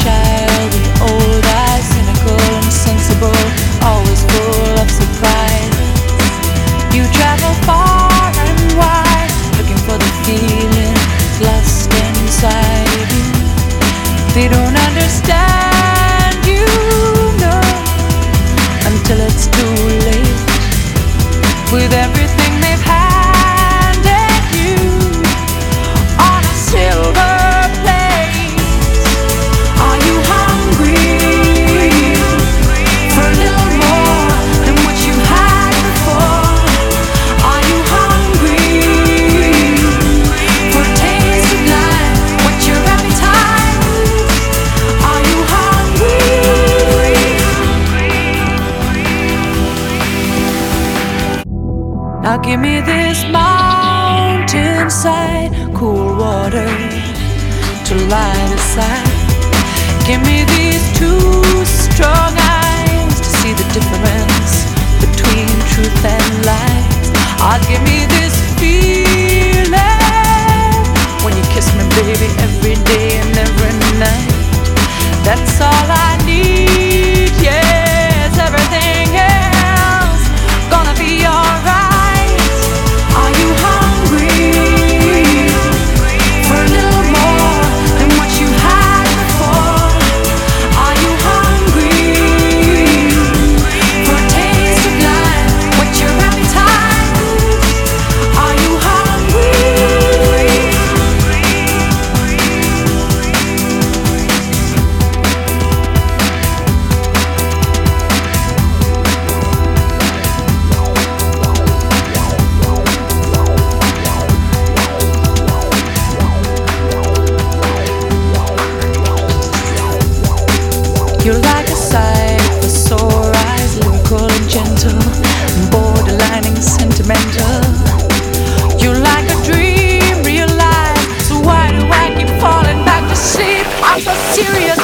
child with old eyes, cynical and sensible, always full of surprise. You travel far and wide, looking for the feeling lost inside you. They don't understand you, no, until it's too late. With everything they've handed you on a silver plate. Are you hungry for a little more than what you had before? Are you hungry for a taste of life? What's your appetite? Are you hungry? Now give me this mountainside, cool water to light aside. Give me these two strong eyes to see the difference between truth and lies. Give me this feeling when you kiss me, baby, every day and every night. That's all I need, yes, everything else gonna be alright. Are you hungry for a little more than what you had before? Are you hungry for a taste of life? What's your appetite? Are you hungry? You're like a sight for sore eyes, lyrical and gentle, borderlining sentimental. You're like a dream realized, so why do I keep falling back to sleep? I'm so serious.